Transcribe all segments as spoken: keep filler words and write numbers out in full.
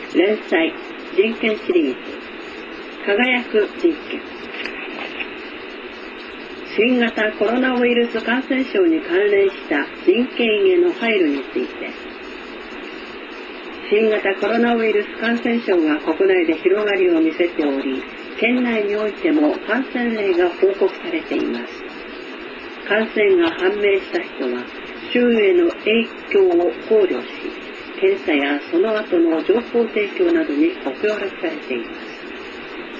連載人権シリーズ輝く人権。新型コロナウイルス感染症に関連した人権への配慮について。新型コロナウイルス感染症が国内で広がりを見せており、県内においても感染例が報告されています。感染が判明した人は周囲への影響を考慮し、検査やその後の情報提供などにご協力されています。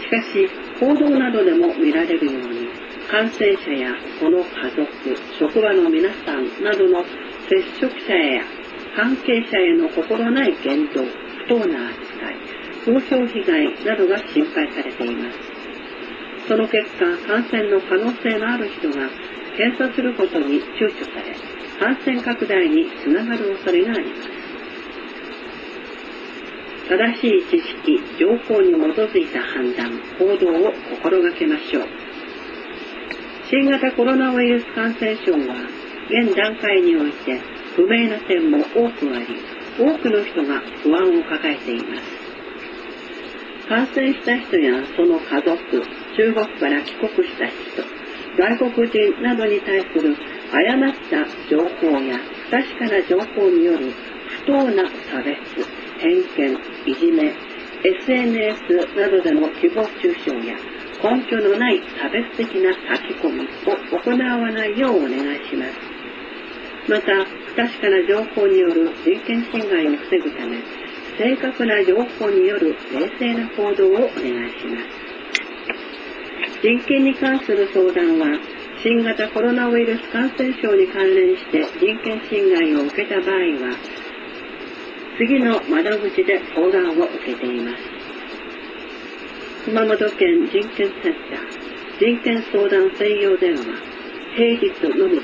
しかし、報道などでも見られるように、感染者やその家族、職場の皆さんなどの接触者や関係者への心ない言動、不当な扱い、風評被害などが心配されています。その結果、感染の可能性のある人が検査することに躊躇され、感染拡大につながる恐れがあります。正しい知識、情報に基づいた判断、行動を心がけましょう。新型コロナウイルス感染症は、現段階において不明な点も多くあり、多くの人が不安を抱えています。感染した人やその家族、中国から帰国した人、外国人などに対する誤った情報や不確かな情報による不当な差別、偏見、いじめ、エスエヌエス などでの誹謗中傷や根拠のない差別的な書き込みを行わないようお願いします。また、不確かな情報による人権侵害を防ぐため、正確な情報による冷静な行動をお願いします。人権に関する相談は、新型コロナウイルス感染症に関連して人権侵害を受けた場合は、次の窓口で相談を受けています。熊本県人権センター人権相談専用電話、平日のみです。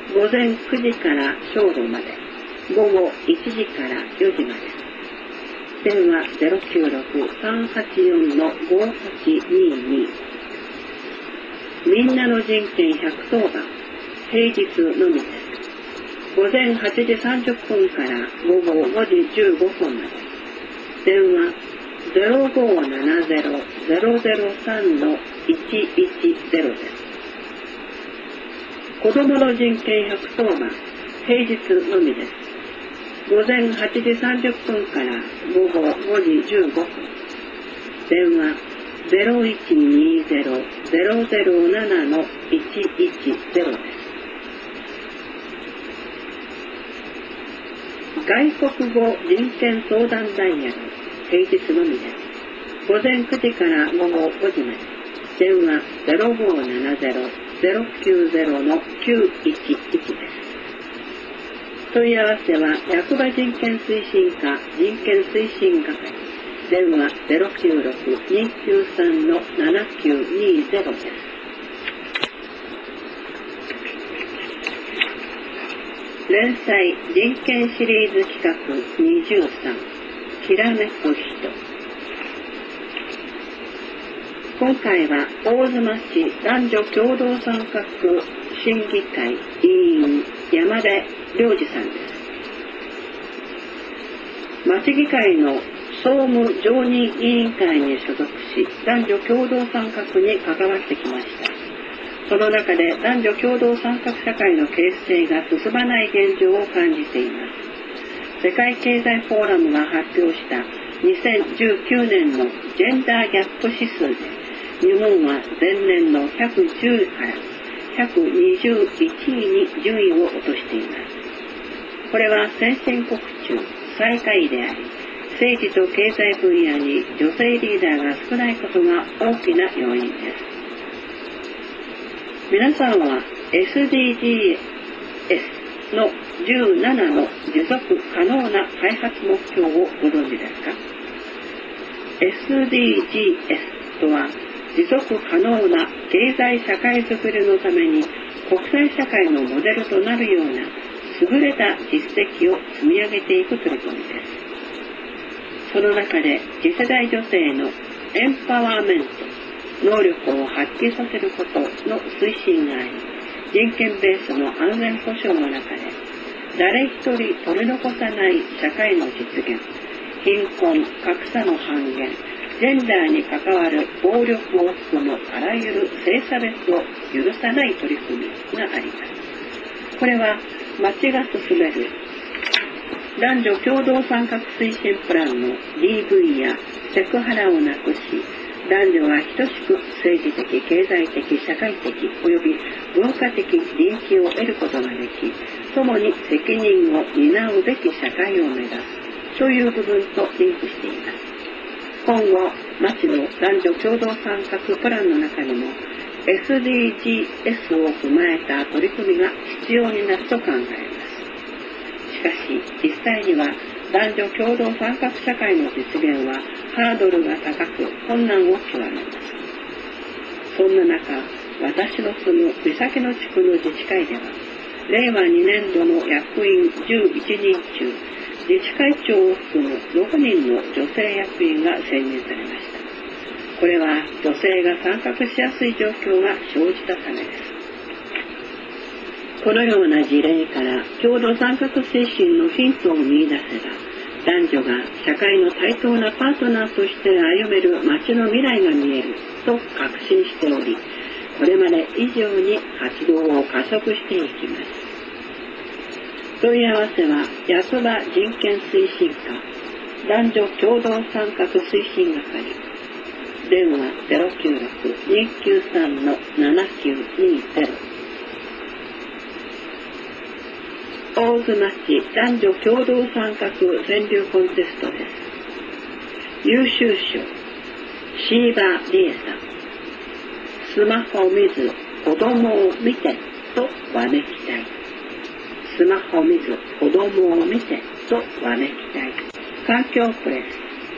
午前くじから正午まで、午後いちじからよじまで。電話 ゼロきゅうろく さんはちよん ごはちにに。みんなの人権ひゃくとおばん、平日のみです。午前はちじさんじゅっぷんから午後ごじじゅうごふんまで。電話 ゼロごななゼロ ゼロゼロさん いちいちゼロ です。子どもの人権ひゃくとおばん、平日のみです。午前はちじさんじゅっぷんから午後ごじじゅうごふん。電話 ゼロいちにゼロ ゼロゼロなな いちいちゼロ です。外国語人権相談ダイヤル、平日のみです。午前くじから午後ごじまで。電話 ゼロごななゼロ ゼロきゅうゼロ きゅういちいち です。問い合わせは役場人権推進課人権推進係。電話 ゼロきゅうろく にきゅうさん ななきゅうにゼロ です。連載人権シリーズ企画にじゅうさん、きらめく人。今回は大妻市男女共同参画審議会委員山田良二さんです。町議会の総務常任委員会に所属し、男女共同参画に関わってきました。その中で男女共同参画社会の形成が進まない現状を感じています。世界経済フォーラムが発表したにせんじゅうきゅうねんのジェンダーギャップ指数で、日本は前年のひゃくじゅういからひゃくにじゅういちいに順位を落としています。これは先進国中最下位であり、政治と経済分野に女性リーダーが少ないことが大きな要因です。皆さんは エスディージーエス のじゅうななの持続可能な開発目標をご存知ですか？ エスディージーエス とは、持続可能な経済社会づくりのために国際社会のモデルとなるような優れた実績を積み上げていく取り組みです。その中で次世代女性のエンパワーメント、能力を発揮させることの推進があり、人権ベースの安全保障の中で誰一人取り残さない社会の実現、 貧困、格差の半減、ジェンダーに関わる暴力を含むあらゆる性差別を許さない取り組みがあります。これは町が進める男女共同参画推進プランの ディーブイ やセクハラをなくし、男女が等しく政治的、経済的、社会的及び文化的利益を得ることができ、共に責任を担うべき社会を目指すという部分とリンクしています。今後、町の男女共同参画プランの中にも エスディージーエス を踏まえた取り組みが必要になると考えます。しかし、実際には男女共同参画社会の実現はハードルが高く困難を極めます。そんな中、私の住む三崎野地区の自治会では、れいわにねんどの役員じゅういちにん中、自治会長を含むろくにんの女性役員が選任されました。これは女性が参画しやすい状況が生じたためです。このような事例から共同参画推進のヒントを見出せば、男女が社会の対等なパートナーとして歩める街の未来が見えると確信しており、これまで以上に活動を加速していきます。問い合わせは役場人権推進課男女共同参画推進係、電話 ゼロきゅうろく にきゅうさん ななきゅうにゼロ。大津町男女共同参画川柳コンテストです。優秀賞シーバーリエさん。スマホ見ず子供を見てとわめきたい。スマホ見ず子供を見てとわめきたい。環境プレ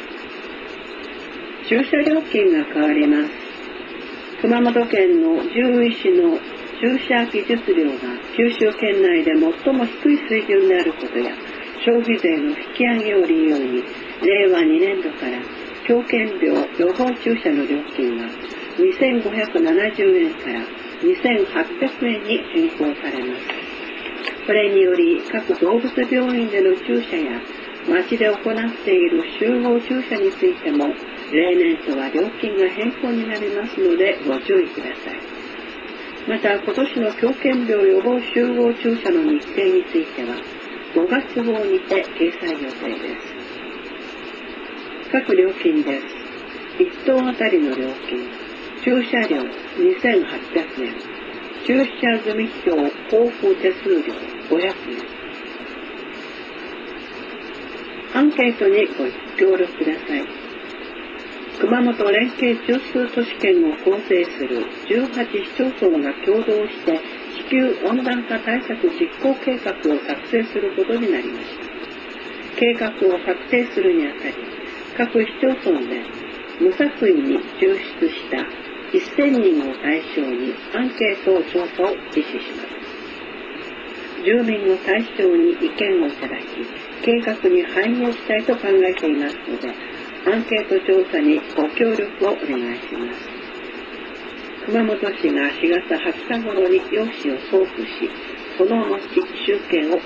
ス。駐車料金が変わります。熊本県の獣医師の駐車技術料が九州県内で最も低い水準であることや、消費税の引き上げを理由にれいわにねんどから狂犬病予防注射の料金はにせんごひゃくななじゅうえんからにせんはっぴゃくえんに変更されます。これにより各動物病院での注射や町で行っている集合注射についても例年とは料金が変更になりますのでご注意ください。また今年の狂犬病予防集合注射の日程についてはごがつ号にて掲載予定です。各料金です。いっ頭あたりの料金、駐車料にせんはっぴゃくえん、駐車済票交付手数料ごひゃくえん。アンケートにご協力ください。熊本連携中枢都市圏を構成するじゅうはち市町村が共同して地球温暖化対策実行計画を作成することになりました。計画を策定するにあたり、各市町村で無作為に抽出したせんにんを対象にアンケート調査を実施します。住民を対象に意見をいただき、計画に反映したいと考えていますので、アンケート調査にご協力をお願いします。熊本市がしがつはつか頃に用紙を送付し、その後集計を行います。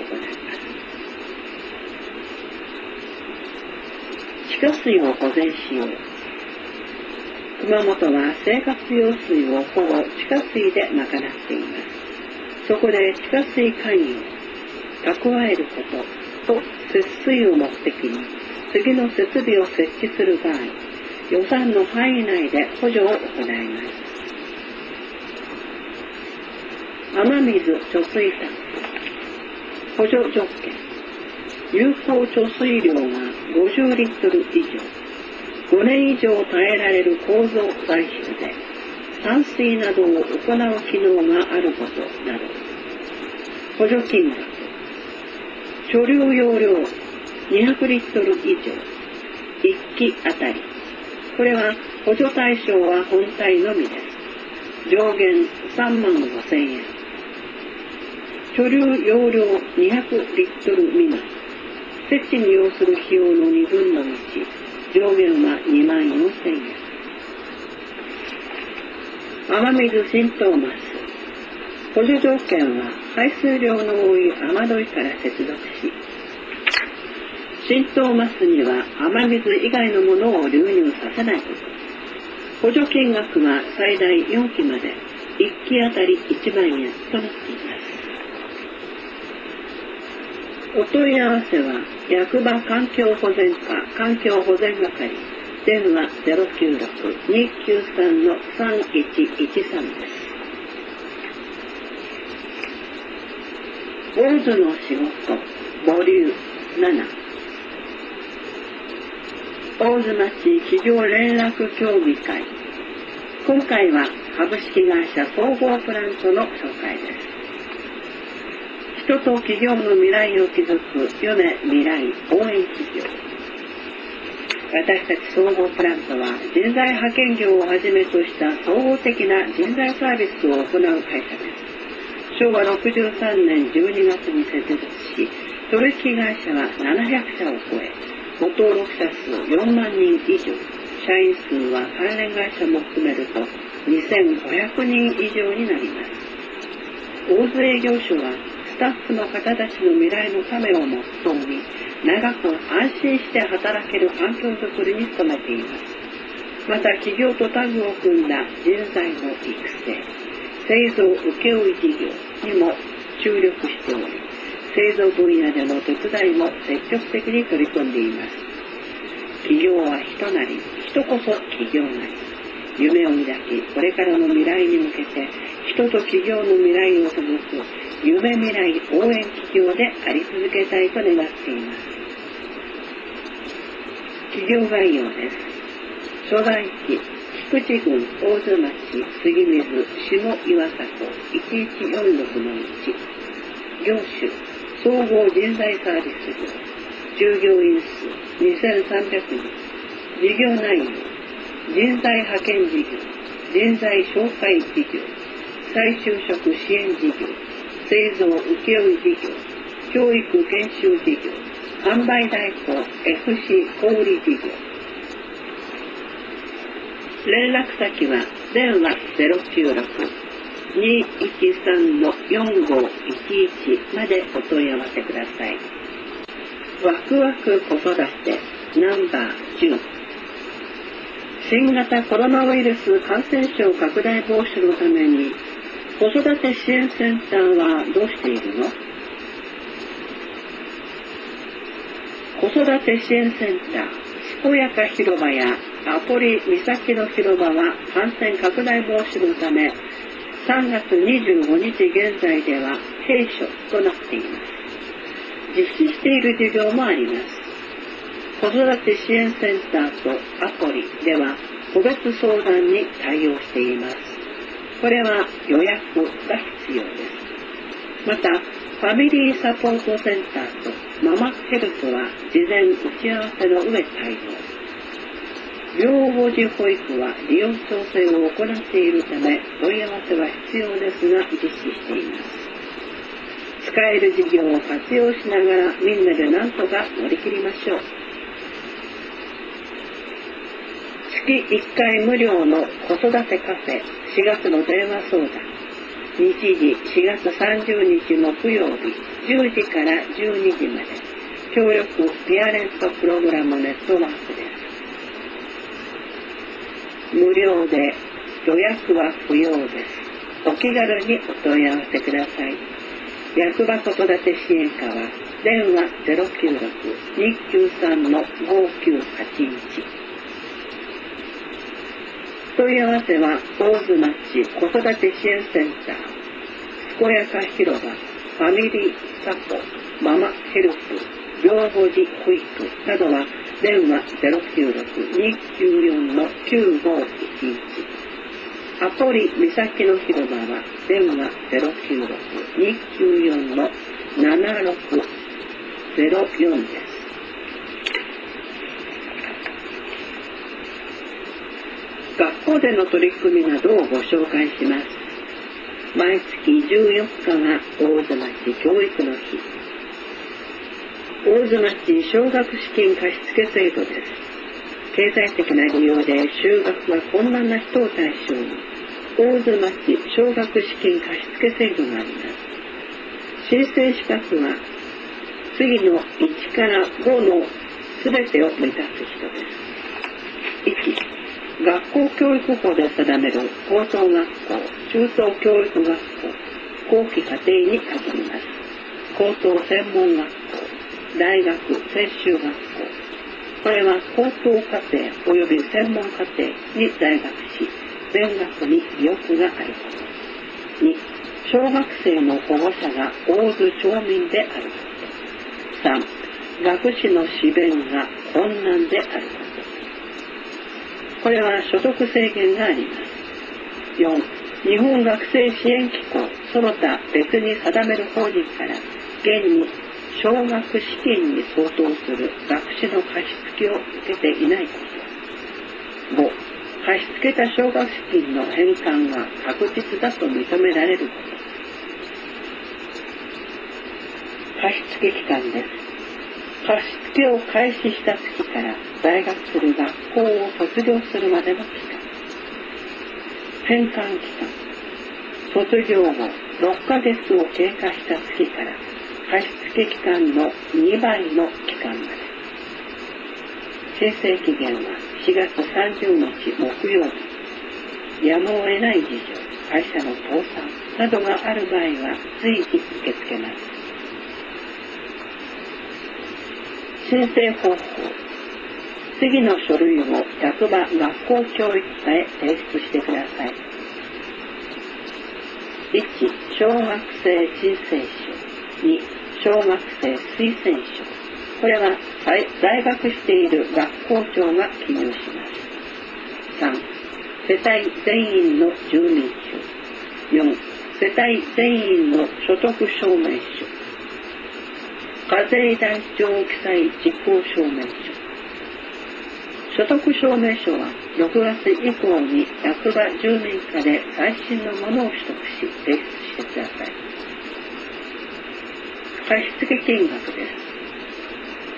地下水を保全しよう。熊本は生活用水をほぼ地下水で賄っています。そこで地下水管理を蓄えることと節水を目的に次の設備を設置する場合、予算の範囲内で補助を行います。雨水貯水タンク補助条件、有効貯水量がごじゅうリットル以上、ごねん以上耐えられる構造材質で散水などを行う機能があることなど。補助金額、貯留容量にひゃくリットル以上、いっきあたり。これは補助対象は本体のみです。上限さんまんごせんえん。貯留容量にひゃくリットル未満。設置に要する費用のにぶんのいち。上限はにまんよんせんえん。雨水浸透マス。補助条件は排水量の多い雨どいから接続し、 浸透マスには雨水以外のものを流入させないこと。補助金額は最大よんきまでいっきあたりいちまんえんとなっています。お問い合わせは役場環境保全課環境保全係電話 ゼロきゅうろく にきゅうさん さんいちいちさん です。大津の仕事ボリューなな、大津町企業連絡協議会。今回は株式会社総合プラントの紹介です。人と企業の未来を築く夢未来応援企業。私たち総合プラントは人材派遣業をはじめとした総合的な人材サービスを行う会社です。しょうわろくじゅうさんねんじゅうにがつに設立し、取引会社はななひゃくしゃを超え、ご登録者数よんまんにん以上、社員数は関連会社も含めるとにせんごひゃくにん以上になります。大津営業所はスタッフの方たちの未来のためをモットーに、長く安心して働ける環境づくりに努めています。また企業とタッグを組んだ人材の育成、製造請負事業にも注力しており、製造分野での手伝いも積極的に取り組んでいます。企業は人なり、人こそ企業なり。夢を抱き、これからの未来に向けて、人と企業の未来を続く夢未来応援企業であり続けたいと願っています。企業概要です。所在地、菊池郡大津町杉水下岩里いちいちよんろくのいち。業種、総合人材サービス業。従業員数にせんさんびゃくにん。事業内容、人材派遣事業、人材紹介事業、再就職支援事業、製造請負事業、教育研修事業、販売代行 エフシー 小売事業。連絡先は電話 ゼロきゅうろく にいちさん よんごいちいち までお問い合わせください。ワクワク子育てナンバーじゅう。新型コロナウイルス感染症拡大防止のために子育て支援センターはどうしているの？子育て支援センター、健やか広場やアポリ岬の広場は感染拡大防止のためさんがつにじゅうごにち現在では閉所となっています。実施している事業もあります。子育て支援センターとアポリでは個別相談に対応しています。これは予約が必要です。また、ファミリーサポートセンターとママヘルスは事前打ち合わせの上対応。病後児保育は利用調整を行っているため問い合わせは必要ですが実施しています。使える事業を活用しながらみんなでなんとか乗り切りましょう。月いっかい無料の子育てカフェしがつの電話相談。日時しがつさんじゅうにち木曜日じゅうじからじゅうにじまで。協力ペアレントプログラムネットワークです。無料で予約は不要です。お気軽にお問い合わせください。役場子育て支援課は電話 ゼロきゅうろく にきゅうさん ごきゅうはちいち。問い合わせは大津町子育て支援センター、健やか広場、ファミリーサポ、ママヘルプ、病後児保育などは電話 ゼロきゅうろく にきゅうよん きゅうごいちいち。アポリ岬の広場は電話 ゼロきゅうろく にきゅうよん ななろくゼロよん です。学校での取り組みなどをご紹介します。毎月じゅうよっかは大津町教育の日。大津町奨学資金貸付制度です。経済的な理由で就学が困難な人を対象に大津町奨学資金貸付制度があります。申請資格は次のいちからごのすべてを満たす人です。いち、学校教育法で定める高等学校、中等教育学校、後期課程に限ります。高等専門学校、大学専修学校、これは高等課程及び専門課程に在学し、勉学に意欲があること。に、小学生の保護者が大津町民であること。さん、学士の士弁が困難であること。これは所得制限があります。よん、日本学生支援機構その他別に定める法人から現に奨学資金に相当する学士の貸付を受けていないこと。ご、貸し付けた奨学資金の返還が確実だと認められること。貸付期間です。貸付を開始した月から在学する学校を卒業するまでの期間。返還期間。卒業後ろっかげつを経過した月から貸付期間のにばいの期間まで。申請期限はしがつさんじゅうにち木曜日。やむを得ない事情、会社の倒産などがある場合は随時受け付けます。申請方法。次の書類を役場学校教育課へ提出してください。いち、小学生申請書。に、小学生推薦書。これは在学している学校長が記入します。さん、世帯全員の住民票。よん、世帯全員の所得証明書。課税台帳記載実行証明書。所得証明書はろくがつ以降に役場住民課で最新のものを取得し提出してください。貸付金額です。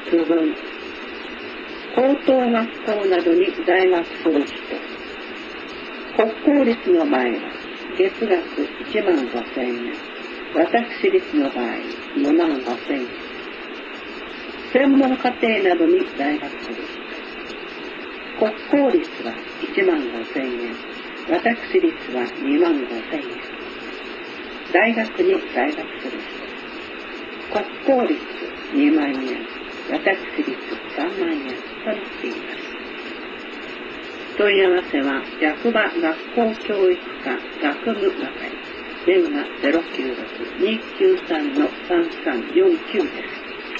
区分。高等学校などに在学する人。国公立の場合は月額いちまんごせんえん。私立の場合よまんごせんえん。専門課程などに在学する人。国公立はいちまんごせんえん。私立はにまんごせんえん。大学に在学する人。国公立にまんえん。私立さんまんえんとなっています。問い合わせは役場学校教育課学務係。電話 ゼロきゅうろく にきゅうさん さんさんよんきゅう です。